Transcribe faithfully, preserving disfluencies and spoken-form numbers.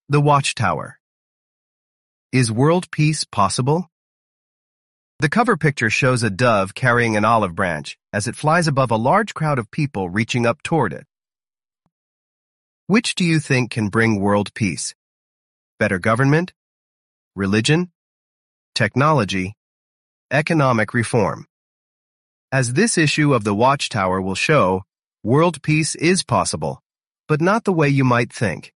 The Watchtower. Is world peace possible? The cover picture shows a dove carrying an olive branch as it flies above a large crowd of people reaching up toward it. Which do you think can bring world peace? Better government? Religion? Technology? Economic reform? As this issue of the Watchtower will show, world peace is possible, but not the way you might think.